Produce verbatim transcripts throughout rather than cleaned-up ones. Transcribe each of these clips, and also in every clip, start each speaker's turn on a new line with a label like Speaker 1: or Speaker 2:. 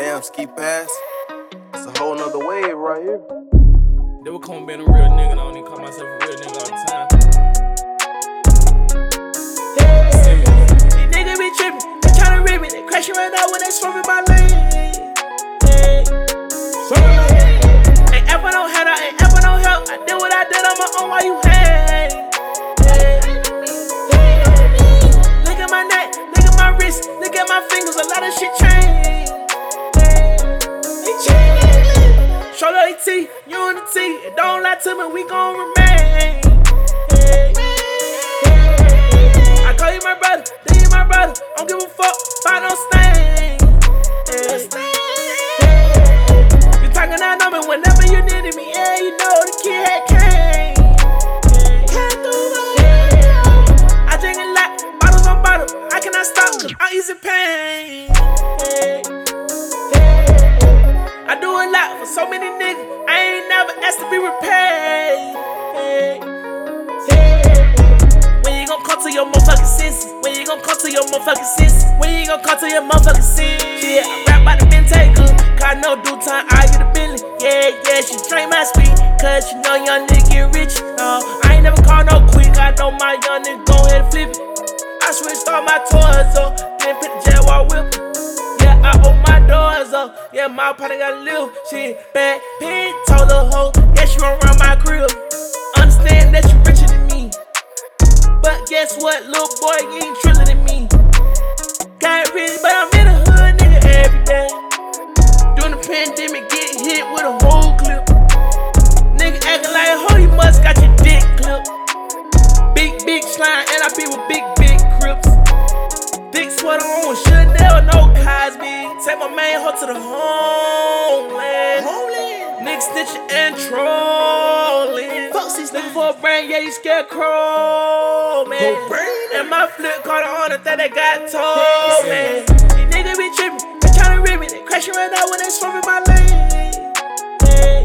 Speaker 1: Damn, ski pass. It's a whole nother wave right here.
Speaker 2: They would call me being a real nigga, and I don't even call myself a real nigga all the time.
Speaker 3: Hey, these niggas be trippin', they tryna rip me, they crashing right now when they swerving my lane. Hey, ain't ever no head, I ain't ever no help. I did what I did on my own while you hate. Hey, look at my neck, look at my wrist, look at my fingers, a lot of shit changed. Shoulder A T, unity, and don't lie to me, we gon' remain. Hey, I call you my brother, then you my brother. Don't give a fuck about no stain. Hey, you talking out on me whenever you needed me. Yeah, you know the kid had came. I drink a lot, bottles on bottles. I cannot stop, cause I'm easy pain. Hey, I do a lot for so many niggas, I ain't never asked to be repaid. Hey, hey. When you gon' come to your motherfucking senses? When you gon' come to your motherfucking senses? When you gon' come to your motherfucking senses? Yeah, I rap about the Bentay good, cause I know due time I get a billion. Yeah, yeah, she drain my speed, cause you know young nigga get rich. No, I ain't never call no quick, I know my young nigga gon' ahead and flip it. I switched all my toys up, then put the Jaguar whip. I open my doors up, yeah, my partner got a little shit. Bad pig, told the hoe, yeah, she run around my crib. Understand that you richer than me, but guess what, little boy, you ain't triller than me. Got rich, but I'm in the hood, nigga, every day. During the pandemic, get hit with a whole clip. Nigga acting like a hoe, you must got your dick clipped. Big, big slime, and I be with big, big crips. Big sweater on, Chanel, no Cosby. Take my main hoe to the homeland. Homeland. Niggas snitching and trolling. Looking for a brain, yeah, you scarecrow, man. And my flip caught on the thing that got told, man. These niggas be trippin', they tryna rip me, they crashing right now when they swerving my lane. Hey,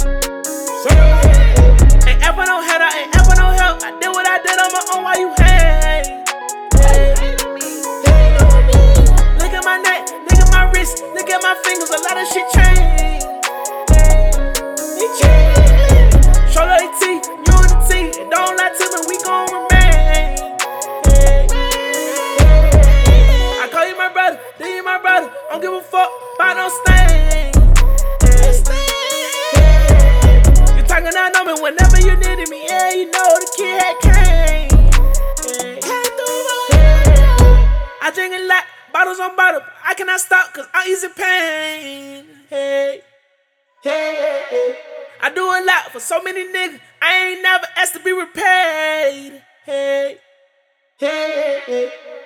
Speaker 3: ain't ever no head, I ain't ever no help. I did what I did on my own while you hate. Look at my fingers, a lot of shit changed. Shoulder A T, unity, and don't lie to me, we gon' remain. I call you my brother, then you my brother. Don't give a fuck about no stain. You talking out on me whenever you needed me. Yeah, you know the kid had came. I drink a lot, bottles on bottles. I cannot stop, cause I'm easy pain. Hey, hey, hey. I do a lot for so many niggas, I ain't never asked to be repaid. Hey, hey, hey.